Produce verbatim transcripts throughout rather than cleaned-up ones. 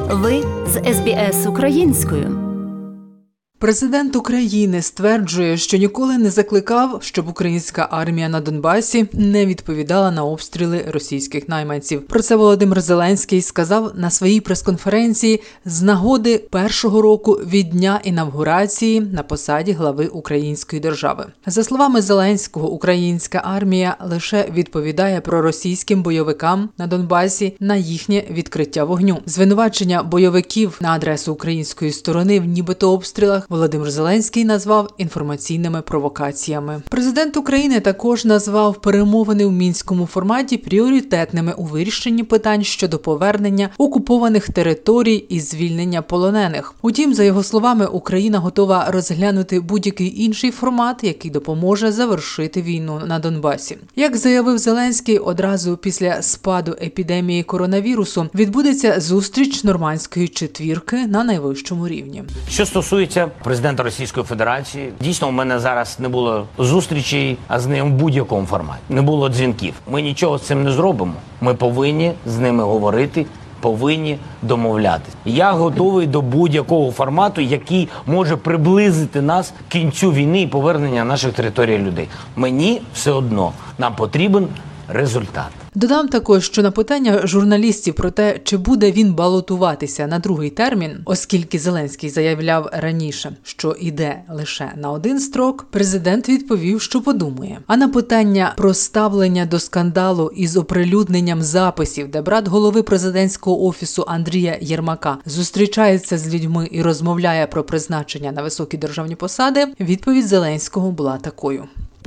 Ви з ес бі ес українською. Президент України стверджує, що ніколи не закликав, щоб українська армія на Донбасі не відповідала на обстріли російських найманців. Про це Володимир Зеленський сказав на своїй прес-конференції з нагоди першого року від дня інавгурації на посаді глави української держави. За словами Зеленського, українська армія лише відповідає проросійським бойовикам на Донбасі на їхнє відкриття вогню. Звинувачення бойовиків на адресу української сторони в нібито обстрілах Володимир Зеленський назвав інформаційними провокаціями. Президент України також назвав перемовини в мінському форматі пріоритетними у вирішенні питань щодо повернення окупованих територій і звільнення полонених. Утім, за його словами, Україна готова розглянути будь-який інший формат, який допоможе завершити війну на Донбасі. Як заявив Зеленський, одразу після спаду епідемії коронавірусу відбудеться зустріч нормандської четвірки на найвищому рівні. Що стосується президента Російської Федерації, дійсно, у мене зараз не було зустрічей, а з ним в будь-якому форматі. Не було дзвінків. Ми нічого з цим не зробимо. Ми повинні з ними говорити, повинні домовлятися. Я готовий до будь-якого формату, який може приблизити нас к кінцю війни і повернення наших територій людей. Мені все одно. Нам потрібен результат. Додам також, що на питання журналістів про те, чи буде він балотуватися на другий термін, оскільки Зеленський заявляв раніше, що йде лише на один строк, президент відповів, що подумає. А на питання про ставлення до скандалу із оприлюдненням записів, де брат голови президентського офісу Андрія Єрмака зустрічається з людьми і розмовляє про призначення на високі державні посади, відповідь Зеленського була такою.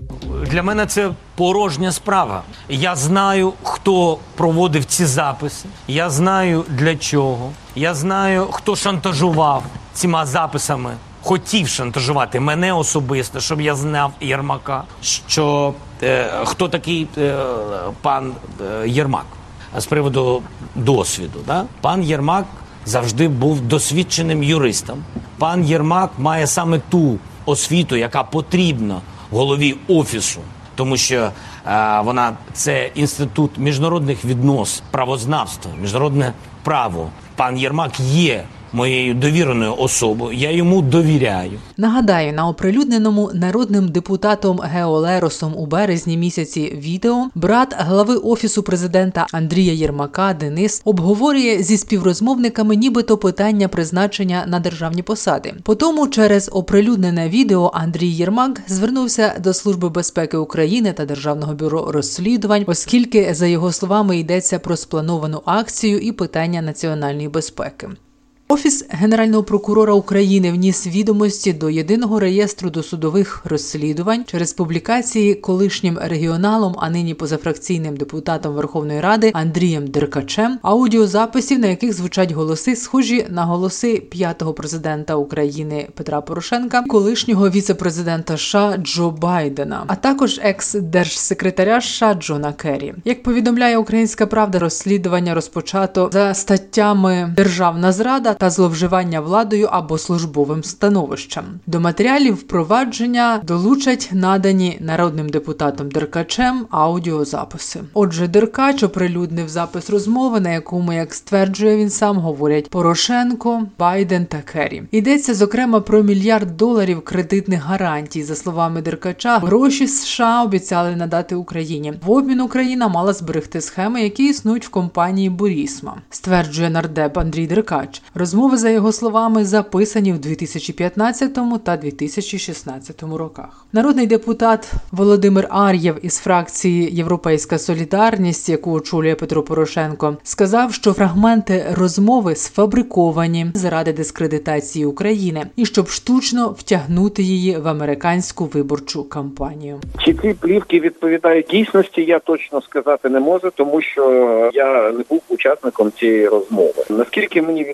Для мене це порожня справа. Я знаю, хто проводив ці записи. Я знаю, для чого. Я знаю, хто шантажував цими записами. Хотів шантажувати мене особисто, щоб я знав Єрмака. Що е, хто такий е, пан е, Єрмак? А з приводу досвіду. Да? Пан Єрмак завжди був досвідченим юристом. Пан Єрмак має саме ту освіту, яка потрібна голові офісу, тому що е, вона це інститут міжнародних відносин, правознавства, міжнародне право. Пан Єрмак є моєю довіреною особою, я йому довіряю. Нагадаю, на оприлюдненому народним депутатом Гео Леросом у березні місяці відео брат глави Офісу президента Андрія Єрмака Денис обговорює зі співрозмовниками нібито питання призначення на державні посади. Потому через оприлюднене відео Андрій Єрмак звернувся до Служби безпеки України та Державного бюро розслідувань, оскільки, за його словами, йдеться про сплановану акцію і питання національної безпеки. Офіс Генерального прокурора України вніс відомості до Єдиного реєстру досудових розслідувань через публікації колишнім регіоналом, а нині позафракційним депутатом Верховної Ради Андрієм Деркачем, аудіозаписів, на яких звучать голоси, схожі на голоси п'ятого президента України Петра Порошенка, колишнього віце-президента США Джо Байдена, а також екс-держсекретаря США Джона Керрі. Як повідомляє «Українська правда», розслідування розпочато за статтями «Державна зрада» та зловживання владою або службовим становищем. До матеріалів впровадження долучать надані народним депутатом Деркачем аудіозаписи. Отже, Деркач оприлюднив запис розмови, на якому, як стверджує він сам, говорять Порошенко, Байден та Керрі. Йдеться, зокрема, про мільярд доларів кредитних гарантій. За словами Деркача, гроші США обіцяли надати Україні. В обмін Україна мала зберегти схеми, які існують в компанії Бурісма, стверджує нардеп Андрій Деркач. Розмови, за його словами, записані в дві тисячі п'ятнадцятому та дві тисячі шістнадцятому роках. Народний депутат Володимир Ар'єв із фракції «Європейська солідарність», яку очолює Петро Порошенко, сказав, що фрагменти розмови сфабриковані заради дискредитації України і щоб штучно втягнути її в американську виборчу кампанію. Чи ці плівки відповідають дійсності, я точно сказати не можу, тому що я не був учасником цієї розмови. Наскільки мені відомо,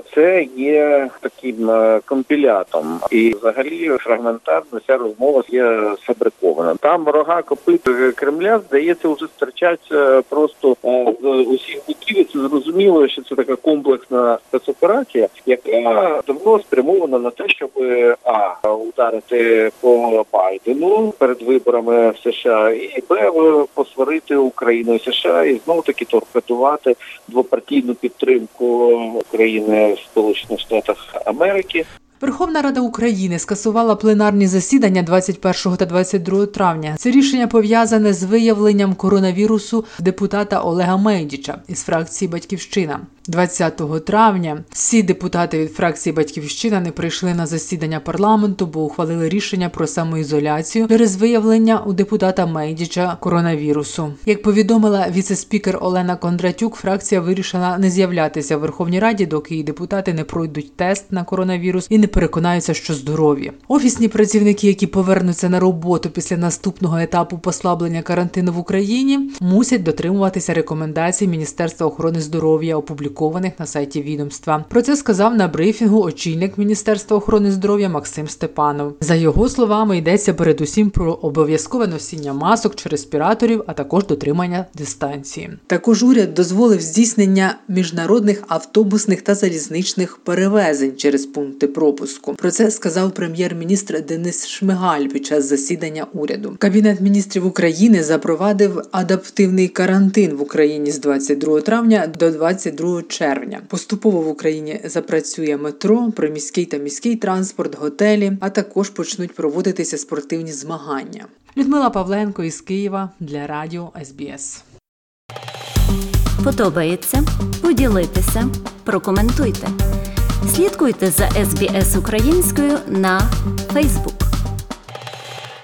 це є таким е, компілятом. І взагалі фрагментарно ця розмова є сфабрикована. Там рога копит Кремля, здається, вже стирчаться просто е, з усіх боків. І це зрозуміло, що це така комплексна спецоперація, яка давно спрямована на те, щоб а ударити по Байдену перед виборами в США, і б посварити Україну і США, і знову таки торпедувати двопартійну підтримку України в Сполучених Штатах Америки. Верховна Рада України скасувала пленарні засідання двадцять першого та двадцять другого травня. Це рішення пов'язане з виявленням коронавірусу депутата Олега Мейдіча із фракції «Батьківщина». двадцятого травня всі депутати від фракції «Батьківщина» не прийшли на засідання парламенту, бо ухвалили рішення про самоізоляцію через виявлення у депутата Мейдіча коронавірусу. Як повідомила віце-спікер Олена Кондратюк, фракція вирішила не з'являтися в Верховній Раді, доки її депутати не пройдуть тест на коронавірус і не переконаються, що здорові. Офісні працівники, які повернуться на роботу після наступного етапу послаблення карантину в Україні, мусять дотримуватися рекомендацій Міністерства охорони здоров'я, опублікованих на сайті відомства. Про це сказав на брифінгу очільник Міністерства охорони здоров'я Максим Степанов. За його словами, йдеться передусім про обов'язкове носіння масок чи респіраторів, а також дотримання дистанції. Також уряд дозволив здійснення міжнародних автобусних та залізничних перевезень через пункти пропуску. Про це сказав прем'єр-міністр Денис Шмигаль під час засідання уряду. Кабінет міністрів України запровадив адаптивний карантин в Україні з двадцять другого травня до двадцять другого червня. Поступово в Україні запрацює метро, приміський та міський транспорт, готелі, а також почнуть проводитися спортивні змагання. Людмила Павленко із Києва для радіо ес бі ес. Подобається? Поділіться, прокоментуйте. Слідкуйте за ес бі ес українською на Фейсбук.